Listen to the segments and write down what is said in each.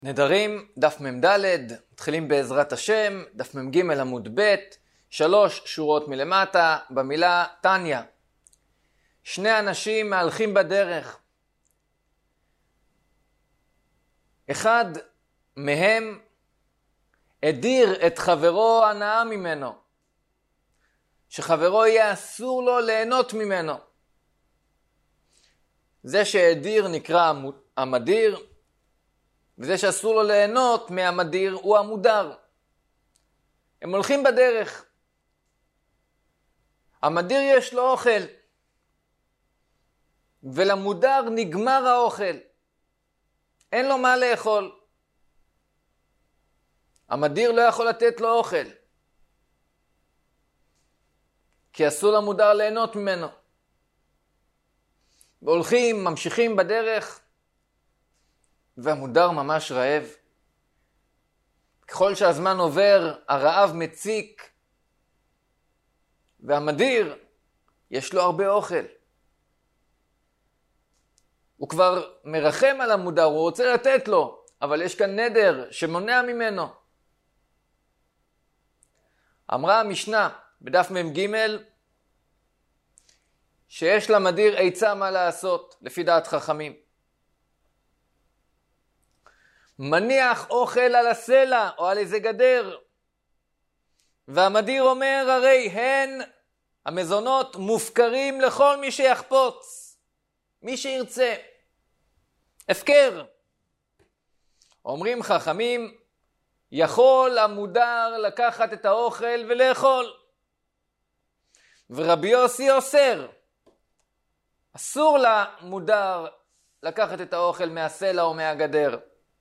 נדרים, דף מ"ד, מתחילים בעזרת השם, דף מ"ג עמוד ב', 3 שורות מלמטה, במילה תניה. שני אנשים מהלכים בדרך. אחד מהם הדיר את חברו הנאה ממנו, שחברו יהיה אסור לו ליהנות ממנו. זה שהדיר נקרא המדיר, וזה שאסור לו ליהנות מהמדיר הוא המודר. הם הולכים בדרך. המדיר יש לו אוכל, ולמודר נגמר האוכל. אין לו מה לאכול. המדיר לא יכול לתת לו אוכל, כי אסור למודר ליהנות ממנו. והולכים, ממשיכים בדרך, והמודר ממש רעב. ככל שהזמן עובר, הרעב מציק, והמדיר יש לו הרבה אוכל. הוא כבר מרחם על המודר, הוא רוצה לתת לו, אבל יש כאן נדר שמונע ממנו. אמרה המשנה בדף מ"ג שיש למדיר עצה מה לעשות לפי דעת חכמים. מניח אוכל על הסלע או על איזה גדר, והמדיר אומר הרי הן המזונות מופקרים לכל מי שיחפוץ, מי שירצה. הפקר. אומרים חכמים, יכול המודר לקחת את האוכל ולאכול, ורבי יוסי אוסר, אסור למודר לקחת את האוכל מהסלע או מהגדר.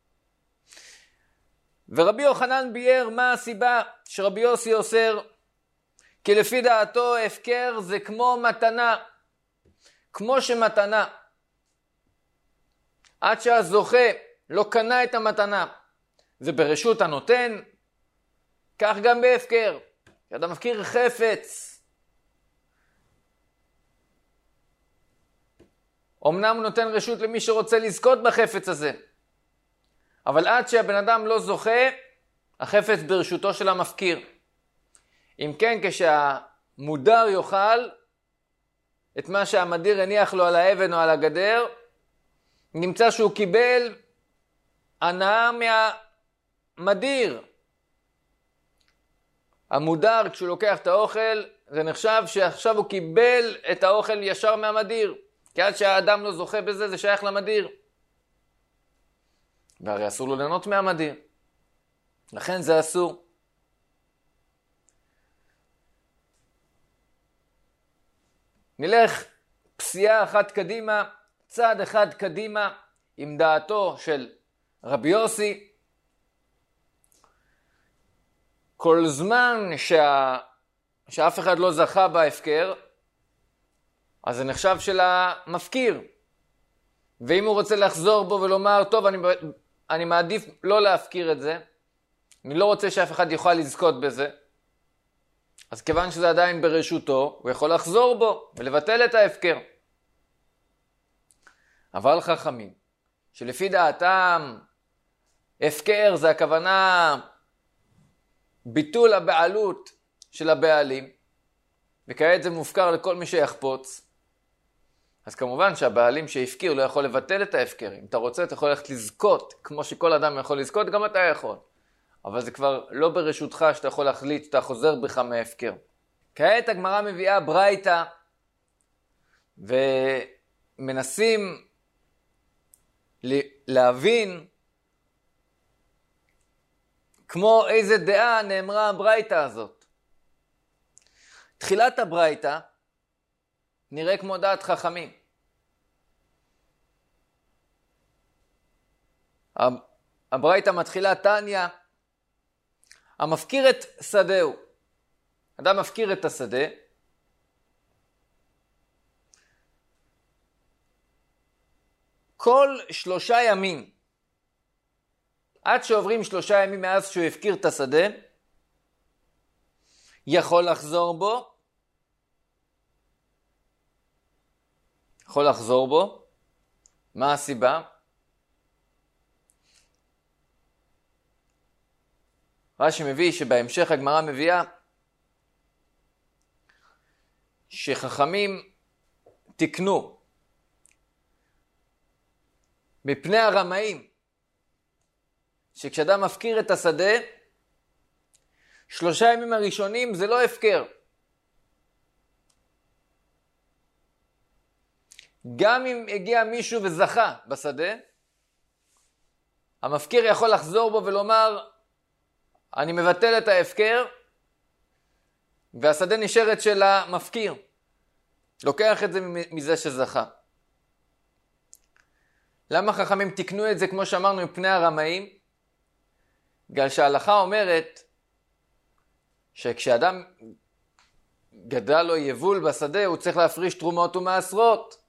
ורבי יוחנן ביאר מה הסיבה שרבי יוסי אוסר, כי לפי דעתו הפקר זה כמו מתנה, כמו שמתנה עד שהזוכה לא קנה את המתנה זה ברשות הנותן, כך גם בהפקר. כשאדם מפקיר חפץ, אמנם הוא נותן רשות למי שרוצה לזכות בחפץ הזה, אבל עד שהבן אדם לא זוכה, החפץ ברשותו של המפקיר. אם כן, כשהמודר יאכל את מה שהמדיר הניח לו על האבן או על הגדר, נמצא שהוא קיבל הנאה מהמדיר. המודר, כשהוא לוקח את האוכל, זה נחשב שעכשיו הוא קיבל את האוכל ישר מהמדיר. כי עד שהאדם לא זוכה בזה, זה שייך למדיר. והרי אסור לו ליהנות מהמדיר. לכן זה אסור. נלך פסיעה אחת קדימה, צעד אחד קדימה, עם דעתו של רבי יוסי. כל זמן שאף אחד לא זכה בהפקר, אז זה נחשב של המפקיר. ואם הוא רוצה לחזור בו ולומר, טוב, אני מעדיף לא להפקיר את זה, אני לא רוצה שאף אחד יוכל לזכות בזה, אז כיוון שזה עדיין ברשותו, הוא יכול לחזור בו ולבטל את ההפקר. אבל חכמים, שלפי דעתם, הפקר זה הכוונה ביטול הבעלות של הבעלים, וכעת זה מופקר לכל מי שיחפוץ, אז כמובן שהבעלים שהפקיר לא יכול לבטל את ההפקר. אם אתה רוצה, אתה יכול ללכת לזכות, כמו שכל אדם יכול לזכות, גם אתה יכול. אבל זה כבר לא ברשותך שאתה יכול להחליט שאתה חוזר בך מההפקר. כעת הגמרא מביאה ברייתא, ומנסים להבין כמו איזה דעה נאמרה הברייתא הזאת. תחילת הברייתא נראה כמו דעת חכמים. הברייתא מתחילה תניה, המפקיר את שדהו. אדם מפקיר את השדה, כל 3 ימים, עד שעוברים 3 ימים מאז שהוא הפקיר את השדה, יכול לחזור בו, מה הסיבה? רש"י מביא שבהמשך הגמרא מביאה שחכמים תקנו מפני הרמאים, שכשאדם מפקיר את השדה, 3 ימים הראשונים זה לא הפקר. גם אם הגיע מישהו וזכה בשדה, המפקיר יכול לחזור בו ולומר, אני מבטל את ההפקר, והשדה נשארת של המפקיר. לוקח את זה מזה שזכה. למה חכמים תקנו את זה, כמו שאמרנו, מפני הרמאים? בגלל שההלכה אומרת שכשאדם גדל לו יבול בשדה, הוא צריך להפריש תרומות ומעשרות.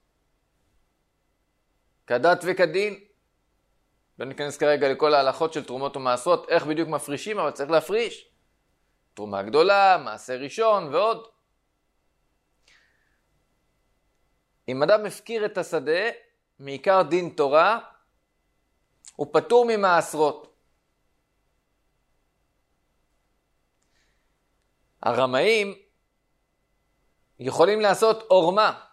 כדת וכדין. לא ניכנס כרגע לכל ההלכות של תרומות ומעשרות, איך בדיוק מפרישים, אבל צריך להפריש. תרומה גדולה, מעשה ראשון ועוד. אם אדם מפקיר את השדה, מעיקר דין תורה, הוא פטור ממעשרות. הרמאים יכולים לעשות עורמה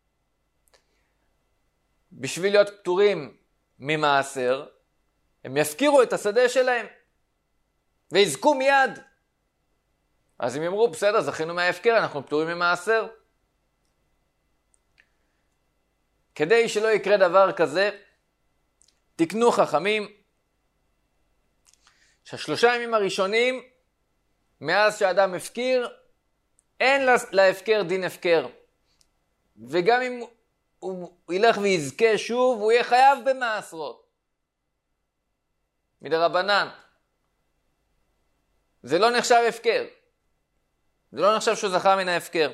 בשביל להיות פטורים ממעשר, הם יפקירו את השדה שלהם ויזכו מיד. אז הם יאמרו, בסדר, זכינו מההפקר, אנחנו פטורים ממעשר. כדי שלא יקרה דבר כזה, תקנו חכמים ש3 ימים הראשונים, מאז שהאדם הפקיר, אין להפקר דין הפקר. וגם אם הוא ילך ויזכה שוב, הוא יהיה חייב במעשרות. מדרבנן. זה לא נחשב הפקר. זה לא נחשב שהוא זכה מן ההפקר.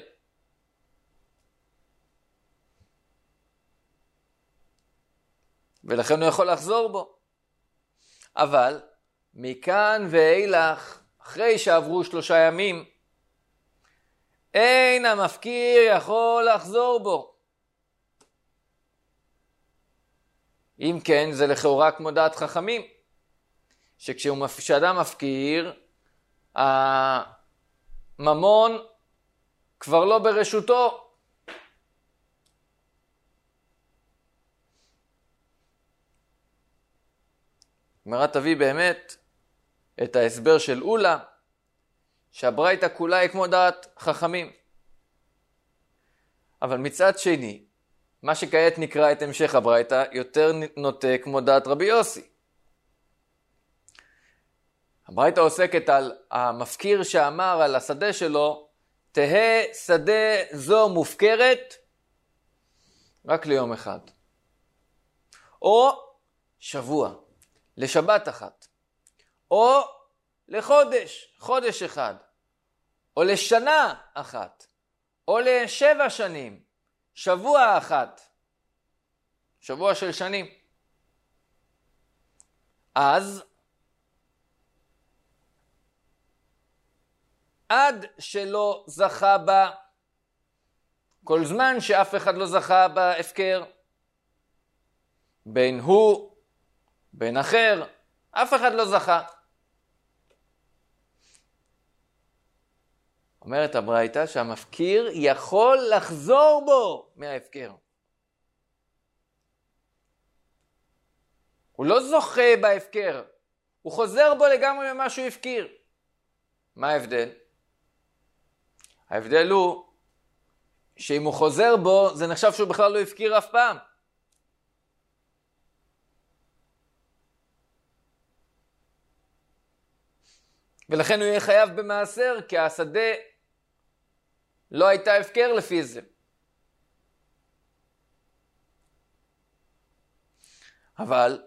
ולכן הוא יכול לחזור בו. אבל מכאן ואילך, אחרי שעברו 3 ימים, אין המפקיר יכול לחזור בו. אם כן, זה לכאורה כמו דעת חכמים, שכשאדם מפקיר, הממון כבר לא ברשותו. הגמרא תביא באמת את ההסבר של אולה, שהברייתא כולה היא כמו דעת חכמים. אבל מצד שני, מה שכעת נקרא את המשך הברייתא יותר נוטה כמו דעת רבי יוסי. הברייתא עוסקת על המפקיר שאמר על השדה שלו, תהא שדה זו מופקרת רק ליום אחד. או שבוע, לשבת אחת. או לחודש, חודש אחד. או לשנה אחת. או ל7 שנים. שבוע אחת. שבוע של שנים. אז עד שלא זכה בה, כל זמן שאף אחד לא זכה בהפקר, בין הוא, בין אחר, אף אחד לא זכה. אומרת הברייתא שהמפקיר יכול לחזור בו מההפקר. הוא לא זוכה בהפקר, הוא חוזר בו לגמרי ממה שהוא הפקיר. מה ההבדל? ההבדל הוא שאם הוא חוזר בו, זה נחשב שהוא בכלל לא הפקיר אף פעם. ולכן הוא יהיה חייב במעשר, כי השדה לא הייתה הפקר לפי זה. אבל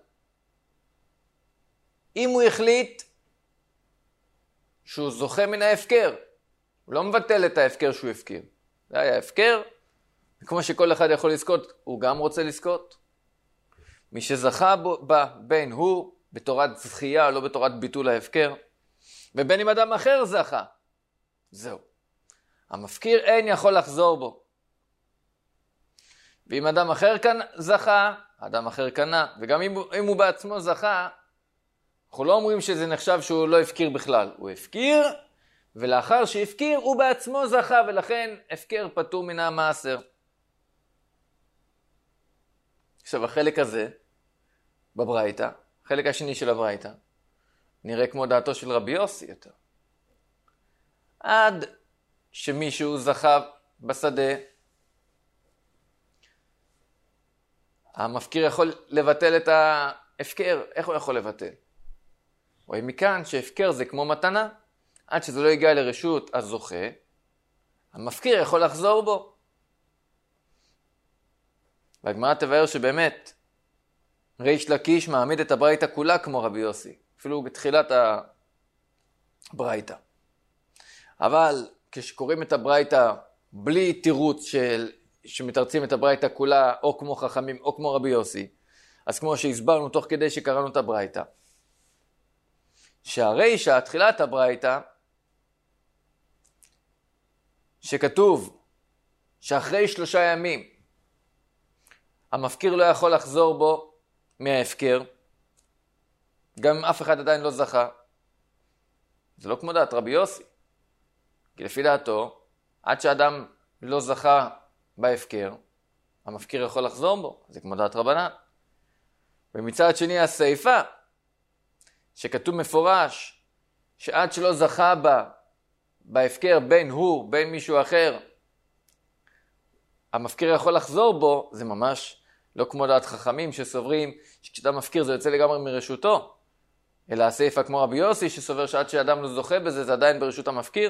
אם הוא החליט שהוא זוכה מן ההפקר, הוא לא מבטל את ההפקר שהוא הפקיר. זה היה הפקר, וכמו שכל אחד יכול לזכות, הוא גם רוצה לזכות. מי שזכה בה, בין הוא בתורת זכייה או לא בתורת ביטול ההפקר, ובין אם אדם אחר זכה. זהו. המפקיר אין יכול לחזור בו. ואם אדם אחר כאן זכה, אדם אחר קנה. וגם אם הוא בעצמו זכה, אנחנו לא אומרים שזה נחשב שהוא לא הפקיר בכלל. הוא הפקיר, ולאחר שהפקיר הוא בעצמו זכה, ולכן הפקר פטור מן המעשר. עכשיו החלק הזה, בברייתא, החלק השני של הברייתא, נראה כמו דעתו של רבי יוסי יותר. עד שמישהו זכה בשדה, המפקיר יכול לבטל את ההפקר. איך הוא יכול לבטל? רואים מכאן שהפקר זה כמו מתנה. עד שזה לא יגיע לרשות הזוכה, המפקיר יכול לחזור בו. והגמרא תבאר שבאמת ריש לקיש מעמיד את הברייתא כולה כמו רבי יוסי, אפילו בתחילת הברייתא. אבל כשקוראים את הברייתא בלי תירוץ שמתרצים את הברייתא כולה או כמו חכמים או כמו רבי יוסי, אז כמו שהסברנו תוך כדי שקראנו את הברייתא, שהרישא, תחילת הברייתא, שכתוב שאחרי 3 ימים המפקיר לא יכול לחזור בו מההפקר, גם אם אף אחד עדיין לא זכה. זה לא כמו דעת רבי יוסי, כי לפי דעתו, עד שאדם לא זכה בהפקר, המפקיר יכול לחזור בו. זה כמו דעת רבנן. ומצד שני הסעיפה, שכתוב מפורש שעד שלא זכה בהפקר בין הוא, בין מישהו אחר, המפקיר יכול לחזור בו, זה ממש לא כמו דעת חכמים שסוברים שכשאדם מפקיר זה יוצא לגמרי מרשותו, אלא הסעיפה כמו רבי יוסי שסובר שעד שאדם לא זוכה בזה זה עדיין ברשות המפקיר.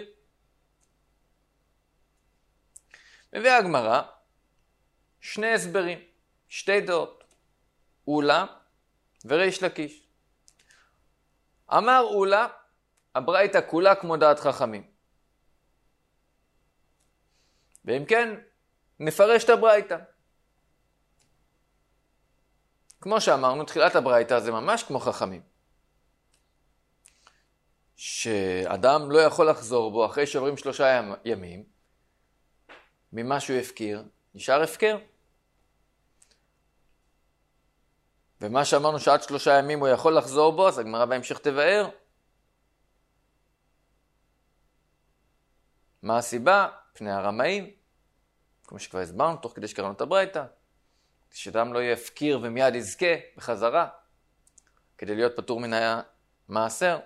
מביאה הגמרא 2 הסברים, 2 דעות, אולה וריש לקיש. אמר אולה, הברייתא כולה כמו דעת חכמים. ואם כן, נפרש את הברייתא. כמו שאמרנו, תחילת הברייתא זה ממש כמו חכמים. שאדם לא יכול לחזור בו אחרי שעוברים 3 ימים, ממה שהוא הפקיר, נשאר הפקר. ומה שאמרנו שעד 3 ימים הוא יכול לחזור בו, אז הגמרא בהמשך תבאר. מה הסיבה? פני הרמאים. כמו שכבר הסברנו, תוך כדי שקראנו את הברייתא. שאדם לא יפקיר ומיד יזכה בחזרה, כדי להיות פטור מן המעשר.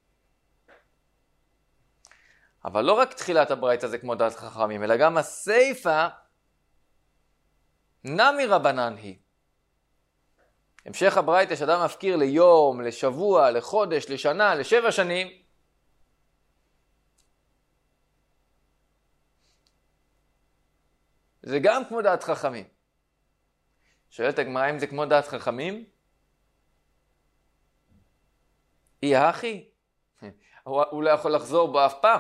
אבל לא רק תחילת הברייתא זה כמו דעת חכמים, אלא גם הסעיפה נמי רבנן היא. המשך הברייתא שאדם מפקיר ליום, לשבוע, לחודש, לשנה, ל7 שנים, זה גם כמו דעת חכמים. שואלת הגמרא אם זה כמו דעת חכמים? אי אחי, הוא לא יכול לחזור בו אף פעם.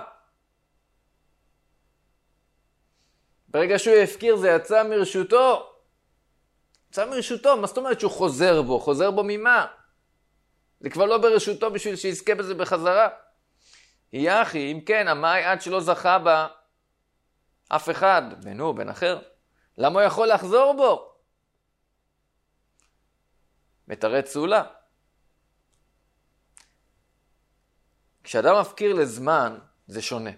ברגע שהוא יפקיר זה יצא מרשותו. יצא מרשותו, מה זאת אומרת שהוא חוזר בו? חוזר בו ממה? זה כבר לא ברשותו בשביל שיזכה בזה בחזרה. אי אחי, אם כן, המאי עד שלא זכה בה אף אחד, בינו, בן אחר. למה הוא יכול לחזור בו? מתרץ סולה. כשאדם מפקיר לזמן, זה שונה.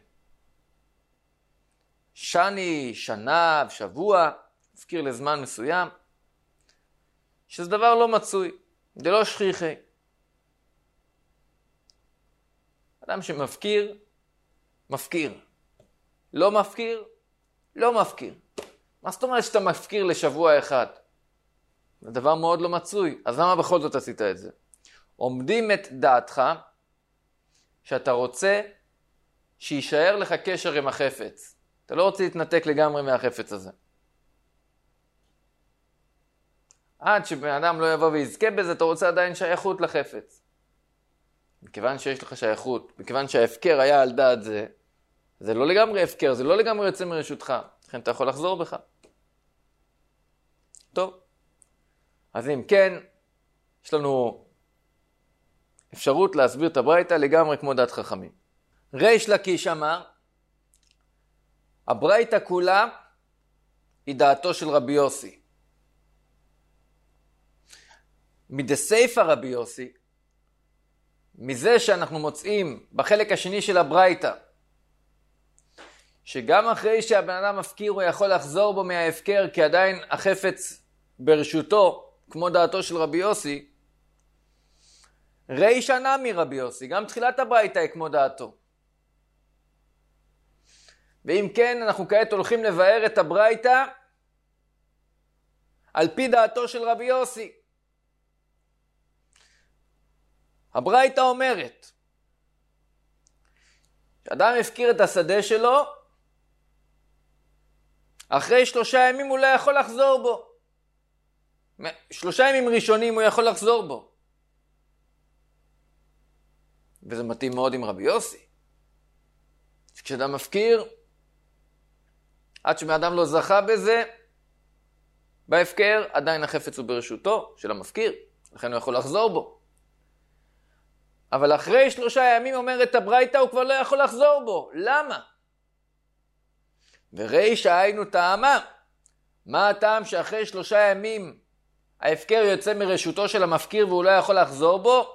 שני, שנה, שבוע, מפקיר לזמן מסוים, שזה דבר לא מצוי, זה לא שכיחי. אדם שמפקיר, מפקיר. לא מפקיר, לא מפקיר. מה זאת אומרת שאתה מפקיר לשבוע אחד? זה דבר מאוד לא מצוי, אז למה בכל זאת עשית את זה? עומדים את דעתך שאתה רוצה שישאר לך קשר עם החפץ. אתה לא רוצה להתנתק לגמרי מהחפץ הזה. עד שבן אדם לא יבוא ויזכה בזה, אתה רוצה עדיין שייכות לחפץ. מכיוון שיש לך שייכות, מכיוון שההפקר היה על דעת זה, זה לא לגמרי הפקר, זה לא לגמרי יוצא מרשותך. לכן אתה יכול לחזור בך. טוב. אז אם כן, יש לנו אפשרות להסביר את הברייתא לגמרי כמו דעת חכמים. ריש לקיש אמר, הברייתא כולה היא דעתו של רבי יוסי. מדסייפא רבי יוסי, מזה שאנחנו מוצאים בחלק השני של הברייתא, שגם אחרי שהבן אדם מפקיר הוא יכול לחזור בו מההפקר, כי עדיין החפץ ברשותו, כמו דעתו של רבי יוסי, רישא נמי רבי יוסי, גם תחילת הברייתא היא כמו דעתו. ואם כן, אנחנו כעת הולכים לבאר את הברייתא על פי דעתו של רבי יוסי. הברייתא אומרת, שאדם הפקיר את השדה שלו, אחרי 3 ימים הוא לא יכול לחזור בו. 3 ימים ראשונים הוא יכול לחזור בו. וזה מתאים מאוד עם רבי יוסי. כשאדם מפקיר, עד שמאדם לא זכה בזה, בהפקר, עדיין החפץ הוא ברשותו של המפקיר, לכן הוא יכול לחזור בו. אבל אחרי 3 ימים אומרת הברייתא, הוא כבר לא יכול לחזור בו. למה? ורישא היינו טעמה. מה הטעם שאחרי 3 ימים ההפקר יוצא מרשותו של המפקיר והוא לא יכול לחזור בו?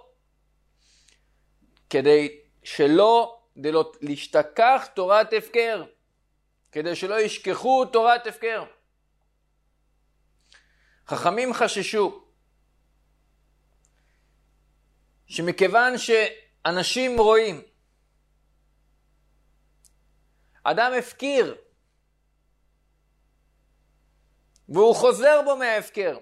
כדי שלא להשתכח תורת הפקר. כדי שלא ישכחו תורת הפקר. חכמים חששו שמכיוון שאנשים רואים אדם הפקיר והוא חוזר בו מההפקר,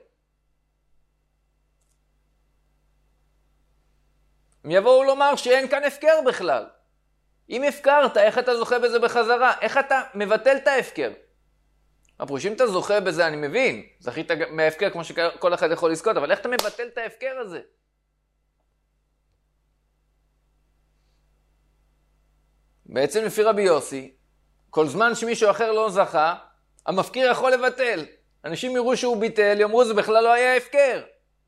הם יבואו לומר שאין כאן הפקר בכלל. אם הפקרת, איך אתה זוכה בזה בחזרה? איך אתה מבטל את ההפקר? הפרושים אתה זוכה בזה, אני מבין. זכית מההפקר כמו שכל אחד יכול לזכות, אבל איך אתה מבטל את ההפקר הזה? בעצם לפי רבי יוסי, כל זמן שמישהו אחר לא זכה, המפקיר יכול לבטל. אנשים יראו שהוא ביטל, יאמרו זה בכלל לא היה הפקר.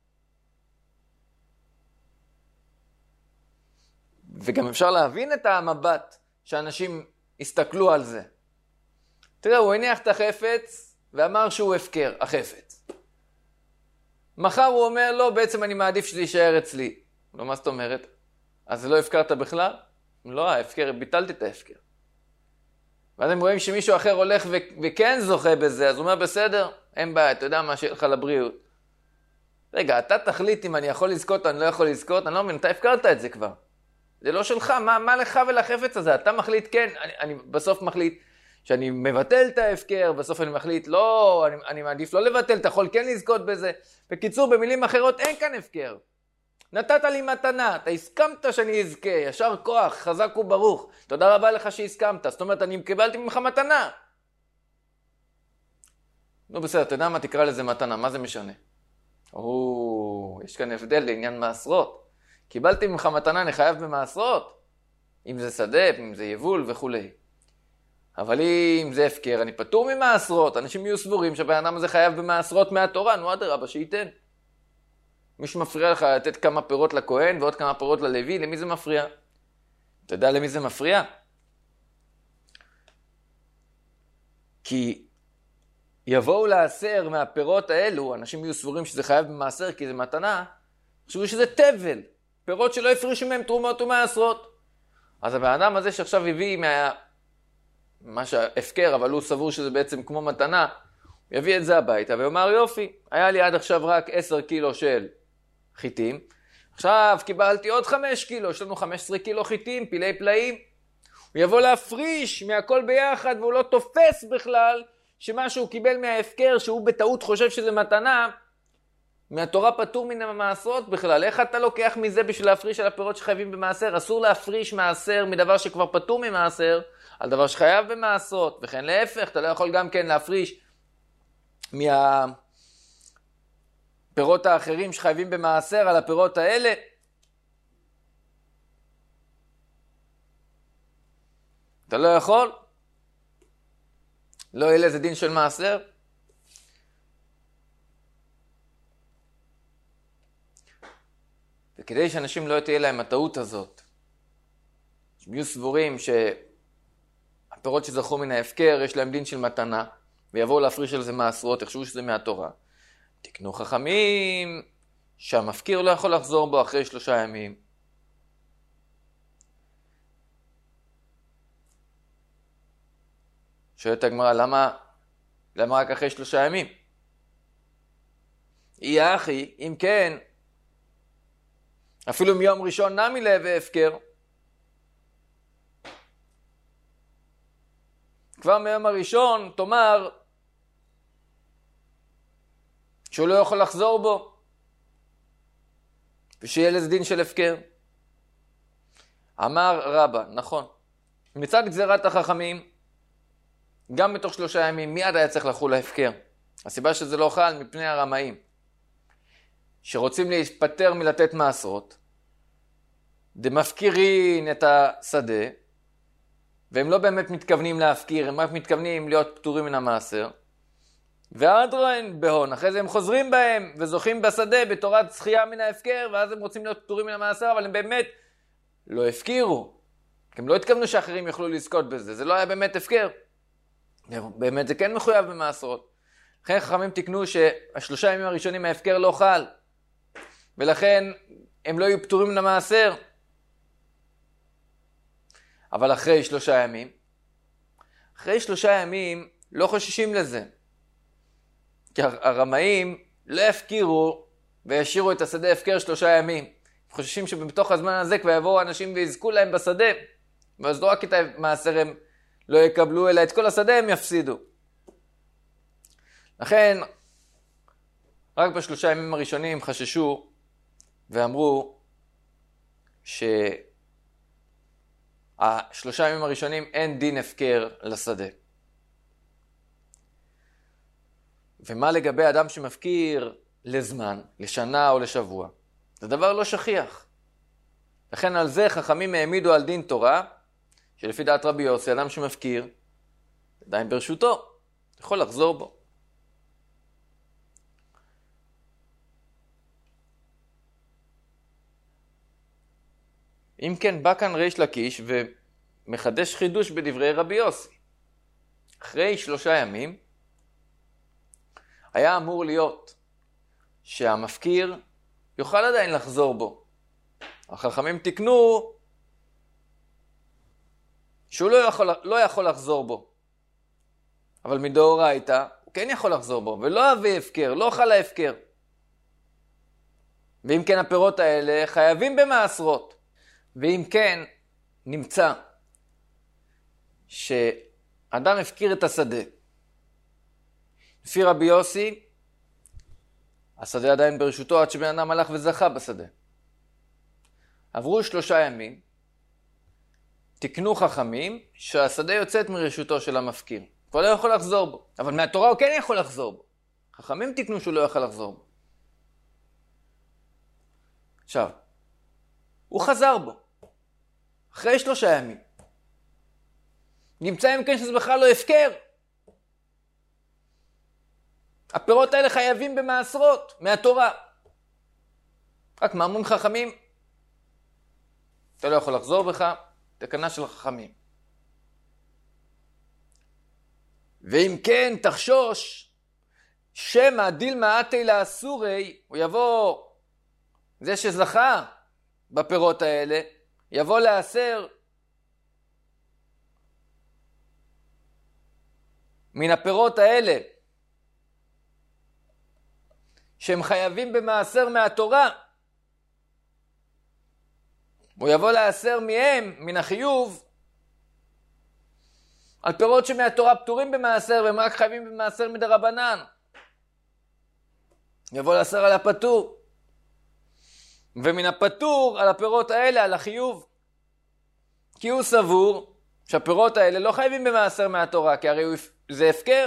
וגם אפשר להבין את המבט שאנשים הסתכלו על זה. תראה, הוא הניח את החפץ ואמר שהוא הפקר, החפץ. מחר הוא אומר לו, בעצם אני מעדיף שזה יישאר אצלי. לא, מה זאת אומרת? אז לא הפקרת בכלל? לא, ההפקר, ביטלתי את ההפקר. ואז הם רואים שמישהו אחר הולך וכן זוכה בזה, אז הוא אומר, בסדר, אין בעיה, אתה יודע מה שיהיה לך לבריאות. רגע, אתה תחליט אם אני יכול לזכות או אני לא יכול לזכות, אני לא מבין, אתה הפקרת את זה כבר. זה לא שלך, מה לך ולחפץ הזה? אתה מחליט כן, אני בסוף מחליט שאני מבטל את ההפקר, בסוף אני מחליט לא, אני מעדיף לא לבטל, אתה יכול כן לזכות בזה. בקיצור, במילים אחרות, אין כאן הפקר. נתת לי מתנה, אתה הסכמת שאני אזכה, ישר כוח, חזק וברוך. תודה רבה לך שהסכמת, זאת אומרת, אני קיבלתי ממך מתנה. נו בסדר, אתה יודע מה, תקרא לזה מתנה, מה זה משנה? יש כאן הבדל לעניין מעשרות. קיבלתי ממך מתנה, אני חייב במעשרות. אם זה שדה, אם זה יבול וכו'. אבל אם זה הפקר, אני פטור ממעשרות. אנשים יהיו סבורים שהבן אדם הזה חייב במעשרות מהתורה, נו אדרבה שייתן. מישהו מפריע לך לתת כמה פירות לכהן ועוד כמה פירות ללוי, למי זה מפריע? אתה יודע למי זה מפריע? כי יבואו לעשר מהפירות האלו, אנשים יהיו סבורים שזה חייב במעשר כי זה מתנה, חשבו שזה טבל, פירות שלא הפרישו מהם תרומות ומעשרות. אז הבן אדם הזה שעכשיו הביא מה שהפקר, אבל הוא סבור שזה בעצם כמו מתנה, הוא יביא את זה הביתה ויאמר יופי, היה לי עד עכשיו רק 10 קילו של חיטים, עכשיו קיבלתי עוד 5 קילו, יש לנו 15 קילו חיטים, פילי פלאים. הוא יבוא להפריש מהכל ביחד והוא לא תופס בכלל שמה שהוא קיבל מההפקר, שהוא בטעות חושב שזה מתנה, מהתורה פטור מן המעשרות בכלל. איך אתה לוקח מזה בשביל להפריש על הפירות שחייבים במעשר? אסור להפריש מעשר מדבר שכבר פטור ממעשר על דבר שחייב במעשרות, וכן להפך, אתה לא יכול גם כן להפריש מהפירות האחרים שחייבים במעשר על הפירות האלה. אתה לא יכול? לא יהיה לזה דין של מעשר? וכדי שאנשים לא תהיה להם הטעות הזאת, שהם יהיו סבורים שהפירות שזכו מן ההפקר יש להם דין של מתנה, ויבואו להפריש על זה מעשרות, יחשבו שזה מהתורה. תקנו חכמים שהמפקיר לא יכול לחזור בו אחרי 3 ימים. שואלת הגמרא, למה רק אחרי 3 ימים? אי אחי, אם כן, אפילו מיום ראשון נמי להווה הפקר. כבר מיום הראשון תאמר שהוא לא יכול לחזור בו, ושיהיה לזה דין של הפקר. אמר רבא, נכון. מצד גזירת החכמים, גם בתוך 3 ימים מיד היה צריך לחול ההפקר. הסיבה שזה לא חל מפני הרמאים, שרוצים להיפטר מלתת מעשרות, דמפקירין את השדה, והם לא באמת מתכוונים להפקיר, הם רק מתכוונים להיות פטורים מן המעשר, ואדרין בהון, אחרי זה הם חוזרים בהם וזוכים בשדה בתורת זכייה מן ההפקר, ואז הם רוצים להיות פטורים מן המעשר, אבל הם באמת לא הפקירו. הם לא התכוונו שאחרים יוכלו לזכות בזה, זה לא היה באמת הפקר. באמת זה כן מחויב במעשרות. לכן חכמים תקנו שה3 ימים הראשונים ההפקר לא חל, ולכן הם לא יהיו פטורים מן המעשר. אבל אחרי 3 ימים, אחרי 3 ימים לא חוששים לזה. כי הרמאים לא יפקירו וישאירו את השדה הפקר 3 ימים. חוששים שבתוך הזמן הזה כבר יבואו אנשים ויזכו להם בשדה. ואז לא רק את המעשר הם לא יקבלו, אלא את כל השדה הם יפסידו. לכן, רק ב3 ימים הראשונים חששו ואמרו ש3 ימים הראשונים אין דין הפקר לשדה. ומה לגבי אדם שמפקיר לזמן, לשנה או לשבוע? זה דבר לא שכיח. לכן על זה חכמים העמידו על דין תורה, שלפי דעת רבי יוסי, אדם שמפקיר, עדיין ברשותו, יכול לחזור בו. אם כן, בא כאן ריש לקיש ומחדש חידוש בדברי רבי יוסי. אחרי 3 ימים, היה אמור להיות שהמפקיר יוכל עדיין לחזור בו. החכמים תקנו שהוא לא יכול לחזור בו. אבל מדאורייתא הוא כן יכול לחזור בו, ולא הביא הפקר, לא חל ההפקר. ואם כן הפירות האלה חייבים במעשרות. ואם כן נמצא שאדם הפקיר את השדה, לפי רבי יוסי, השדה עדיין ברשותו עד שבן אדם הלך וזכה בשדה. עברו 3 ימים, תקנו חכמים שהשדה יוצאת מרשותו של המפקיר. הוא לא יכול לחזור בו, אבל מהתורה הוא כן יכול לחזור בו. חכמים תקנו שהוא לא יכול לחזור בו. עכשיו, הוא חזר בו, אחרי 3 ימים. נמצא אם כן שזה בכלל לא הפקר. הפירות האלה חייבים במעשרות מהתורה. רק מה אומרים חכמים? אתה לא יכול לחזור בך, תקנה של חכמים. ואם כן תחשוש, שמא דילמה אתי לאסורי, הוא יבוא, זה שזכה בפירות האלה, יבוא לאסר מן הפירות האלה, שהם חייבים במעשר מהתורה, הוא יבוא לאסר מהם, מן החיוב, על פירות שמהתורה פטורים במעשר, והם רק חייבים במעשר מדרבנן. יבוא לאסר על הפטור. ומן הפטור על הפירות האלה, על החיוב. כי הוא סבור שהפירות האלה לא חייבים במעשר מהתורה, כי הרי זה הפקר.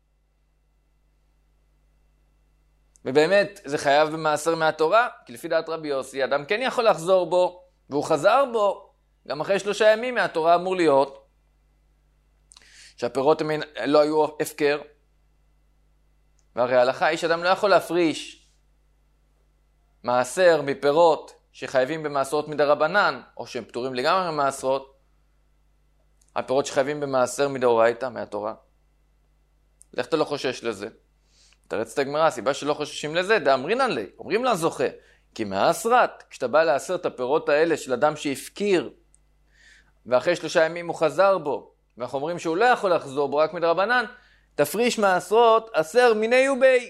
ובאמת זה חייב במעשר מהתורה, כי לפי דעת רבי יוסי, אדם כן יכול לחזור בו, והוא חזר בו, גם אחרי 3 ימים מהתורה אמור להיות, שהפירות לא היו הפקר. והרי ההלכה היא שאדם לא יכול להפריש מעשר מפירות שחייבים במעשרות מדרבנן, או שהם פטורים לגמרי ממעשרות, על פירות שחייבים במעשר מדאורייתא, מהתורה. לך אתה לא חושש לזה. תרץ את הגמרא, הסיבה שלא חוששים לזה, דאמרינן לי, אומרים לה זוכה, כי מהאסרת, כשאתה בא לאסר את הפירות האלה של אדם שהפקיר, ואחרי 3 ימים הוא חזר בו, ואנחנו אומרים שהוא לא יכול לחזור בו רק מדרבנן, תפריש מעשרות 10 מיני ובי.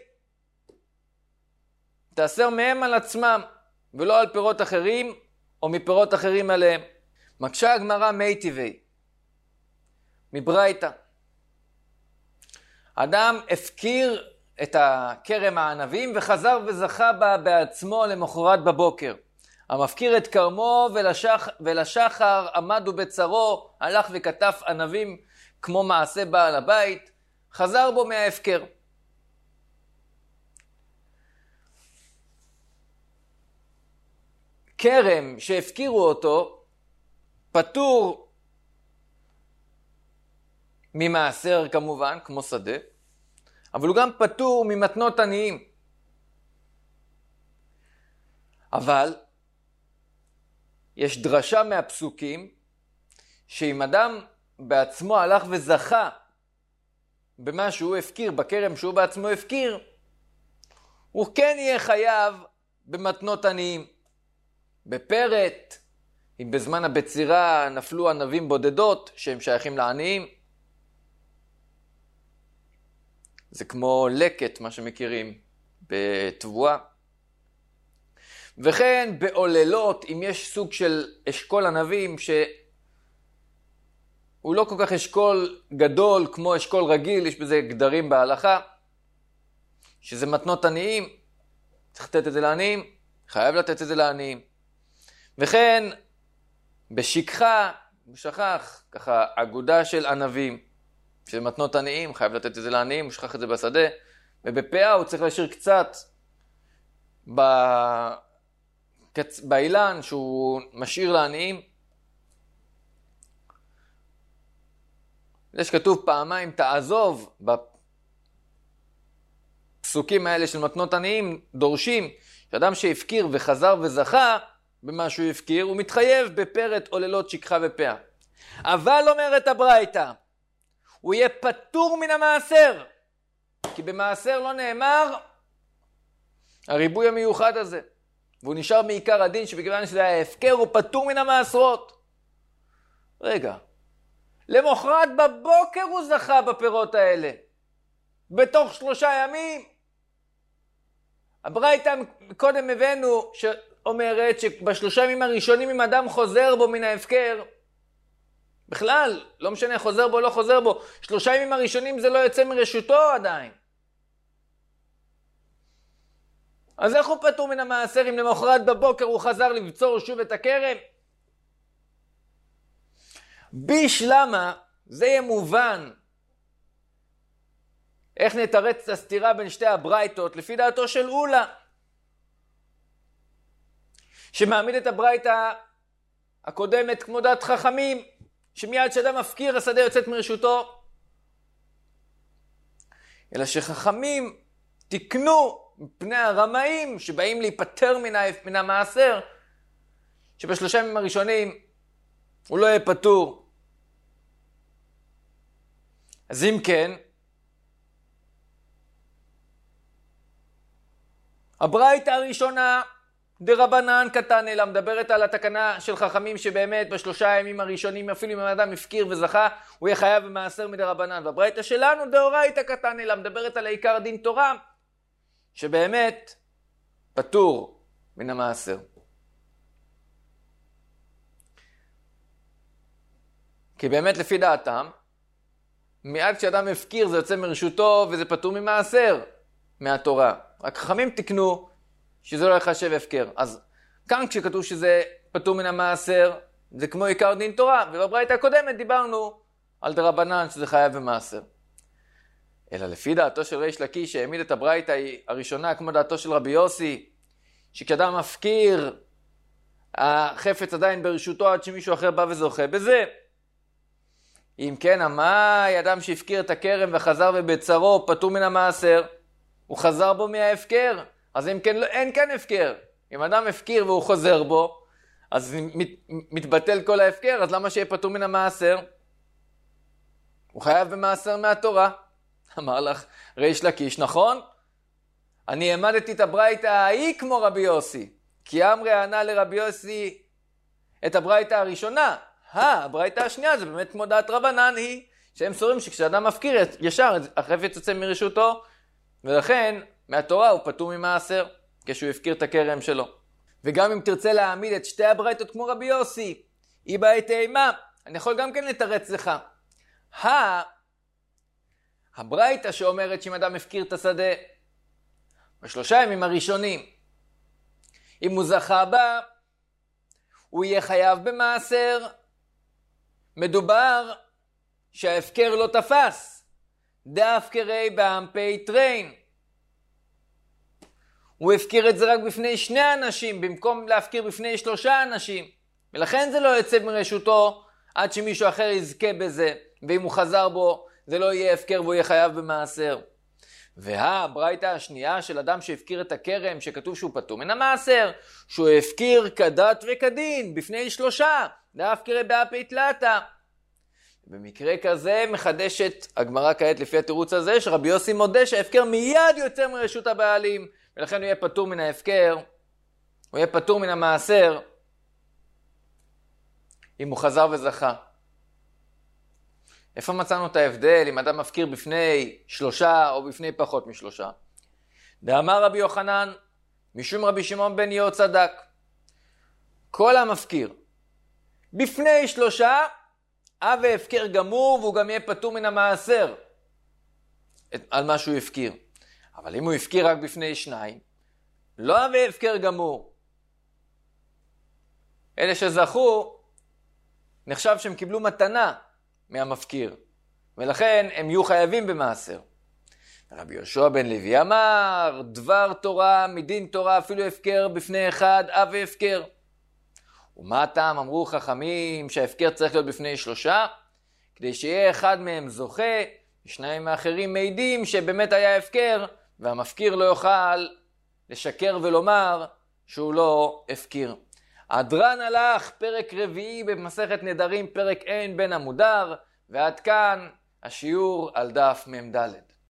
תאסר מהם על עצמם, ולא על פירות אחרים, או מפירות אחרים עליהם. מקשה הגמרא מי טבעי, מברייתא. אדם הפקיר את הכרם הענבים וחזר וזכה בה בעצמו למחרת בבוקר. המפקיר את כרמו ולשחר עמדו בצרו, הלך וכתף ענבים כמו מעשה בעל הבית, חזר בו מההפקר. כרם שהפקירו אותו פטור ממעשר כמובן, כמו שדה, אבל הוא גם פטור ממתנות עניים. אבל יש דרשה מהפסוקים שאם אדם בעצמו הלך וזכה במה שהוא הפקיר, בכרם שהוא בעצמו הפקיר, הוא כן יהיה חייב במתנות עניים. בפרט, אם בזמן הבצירה נפלו ענבים בודדות שהם שייכים לעניים, זה כמו לקט, מה שמכירים, בתבואה. וכן בעוללות, אם יש סוג של אשכול ענבים שהוא לא כל כך אשכול גדול כמו אשכול רגיל, יש בזה גדרים בהלכה, שזה מתנות עניים, צריך לתת את זה לעניים, חייב לתת את זה לעניים. וכן בשכחה, הוא שכח, ככה אגודה של ענבים, שזה מתנות עניים, חייב לתת את זה לעניים, הוא שכח את זה בשדה, ובפאה הוא צריך להשאיר קצת באילן שהוא משאיר לעניים. יש כתוב פעמיים תעזוב, בפסוקים האלה של מתנות עניים דורשים שאדם שהפקיר וחזר וזכה במה שהוא הפקיר, הוא מתחייב בפרט עוללות שכחה ופאה. אבל אומרת הברייתא, הוא יהיה פטור מן המעשר, כי במעשר לא נאמר הריבוי המיוחד הזה, והוא נשאר מעיקר הדין שבגלל שזה היה הפקר, הוא פטור מן המעשרות. רגע, למחרת בבוקר הוא זכה בפירות האלה, בתוך 3 ימים. הברייתא קודם הבאנו שאומרת שב3 ימים הראשונים אם אדם חוזר בו מן ההפקר, בכלל, לא משנה חוזר בו או לא חוזר בו, 3 ימים הראשונים זה לא יוצא מרשותו עדיין. אז איך הוא פטור מן המעשר אם למחרת בבוקר הוא חזר לבצור שוב את הכרם? בשלמה זה יהיה מובן. איך נתרץ את הסתירה בין שתי הברייתות לפי דעתו של אולה, שמעמיד את הברייתא הקודמת כמו דעת חכמים, שמיד שאדם מפקיר השדה יוצאת מרשותו, אלא שחכמים תקנו מפני הרמאים שבאים להיפטר מן המעשר, שב3 ימים הראשונים הוא לא יהיה פטור. אז אם כן, הברייתא הראשונה דרבנן קטן, אלא מדברת על התקנה של חכמים שבאמת ב3 ימים הראשונים אפילו אם האדם הפקיר וזכה הוא יהיה חייב במעשר מדרבנן. והברייתא שלנו דאורייתא קטן, אלא מדברת על העיקר דין תורה שבאמת פטור מן המעשר. כי באמת לפי דעתם מיד כשאדם הפקיר זה יוצא מרשותו וזה פטור ממעשר מהתורה. רק חכמים תקנו שזה לא יחשב הפקר. אז כאן כשכתוב שזה פטור מן המעשר, זה כמו עיקר דין תורה, ובברייתא הקודמת דיברנו על דרבנן שזה חייב במעשר. אלא לפי דעתו של ריש לקיש שהעמיד את הברייתא הראשונה כמו דעתו של רבי יוסי, שכשאדם מפקיר החפץ עדיין ברשותו עד שמישהו אחר בא וזוכה בזה. אם כן, המאי אדם שהפקיר את הכרם וחזר ובצרו פטור מן המעשר, הוא חזר בו מההפקר. אז אם כן, אין כאן הפקר. אם אדם הפקיר והוא חוזר בו, אז מתבטל כל ההפקר, אז למה שיהיה פטור מן המעשר? הוא חייב במעשר מהתורה. אמר לך ריש לקיש, נכון? אני העמדתי את הברייתא ההיא כמו רבי יוסי, כי אמרי ענה לרבי יוסי את הברייתא הראשונה, הברייתא השנייה זה באמת כמו דעת רבנן היא, שהם סורים שכשאדם מפקיר ישר החפץ יוצא מרשותו, ולכן מהתורה הוא פטור ממעשר, כשהוא הפקיר את הכרם שלו. וגם אם תרצה להעמיד את שתי הברייתות כמו רבי יוסי, היא בעת אימה, אני יכול גם כן לתרץ לך. הברייתא שאומרת שאם אדם הפקיר את השדה, בשלושה ימים הראשונים, אם הוא זכה בה, הוא יהיה חייב במעשר. מדובר שההפקר לא תפס. דאפקרי באמפי טריין. הוא הפקיר את זה רק בפני 2 אנשים, במקום להפקיר בפני 3 אנשים. ולכן זה לא יוצא מרשותו עד שמישהו אחר יזכה בזה. ואם הוא חזר בו, זה לא יהיה הפקר והוא יהיה חייב במעשר. והברייתא השנייה של אדם שהפקיר את הכרם, שכתוב שהוא פטור מן המעשר, שהוא הפקיר כדת וכדין בפני 3, דאפקרי באפי תלתא. במקרה כזה מחדשת הגמרא כעת לפי התירוץ הזה, שרבי יוסי מודה שההפקר מיד יוצא מרשות הבעלים, ולכן הוא יהיה פטור מן ההפקר, הוא יהיה פטור מן המעשר, אם הוא חזר וזכה. איפה מצאנו את ההבדל אם אדם מפקיר בפני 3 או בפני פחות מ3? דאמר רבי יוחנן, משום רבי שמעון בן יהוא צדק. כל המפקיר בפני 3, והפקר גמור, והוא גם יהיה פטור מן המעשר על מה שהוא הפקיר. אבל אם הוא הפקיר רק בפני 2, לא והפקר גמור. אלה שזכו, נחשב שהם קיבלו מתנה מהמפקיר, ולכן הם יהיו חייבים במעשר. רבי יהושע בן לוי אמר, דבר תורה מדין תורה אפילו הפקר בפני 1, והפקר. ומה הטעם? אמרו חכמים שההפקר צריך להיות בפני 3, כדי שיהיה אחד מהם זוכה, ושניים האחרים מעידים שבאמת היה הפקר, והמפקיר לא יוכל לשקר ולומר שהוא לא הפקיר. הדרן הלך, פרק 4 במסכת נדרים, פרק N בן עמודר, ועד כאן השיעור על דף מ"ד.